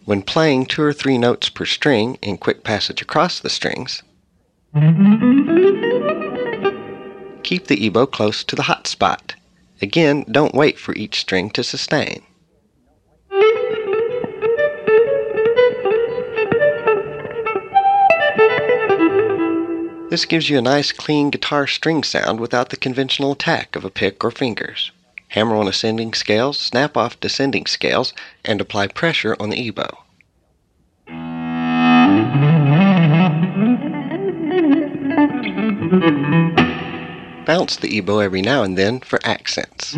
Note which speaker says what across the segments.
Speaker 1: When playing 2 or 3 notes per string in quick passage across the strings, keep the ebow close to the hot spot. Again, don't wait for each string to sustain. This gives you a nice clean guitar string sound without the conventional attack of a pick or fingers. Hammer on ascending scales, snap off descending scales, and apply pressure on the ebow. Bounce the ebow every now and then for accents.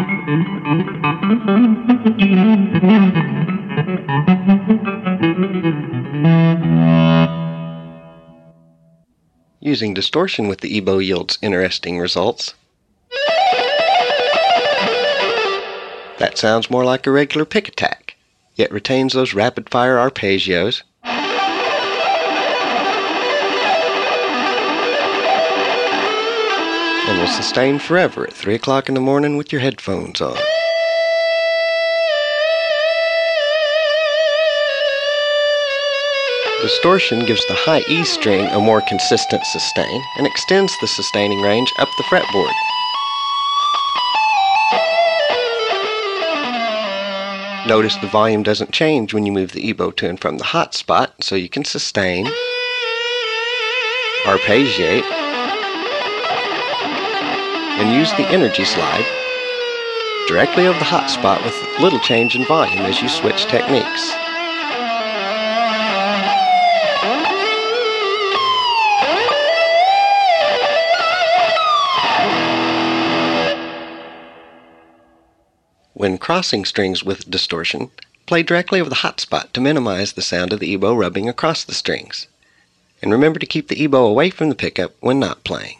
Speaker 1: Using distortion with the ebow yields interesting results. That sounds more like a regular pick attack, yet retains those rapid-fire arpeggios. And will sustain forever at 3 o'clock in the morning with your headphones on. Distortion gives the high E string a more consistent sustain and extends the sustaining range up the fretboard. Notice the volume doesn't change when you move the ebow to and from the hot spot, so you can sustain, arpeggiate, and use the energy slide directly over the hot spot with little change in volume as you switch techniques. When crossing strings with distortion, play directly over the hot spot to minimize the sound of the ebow rubbing across the strings. And remember to keep the ebow away from the pickup when not playing.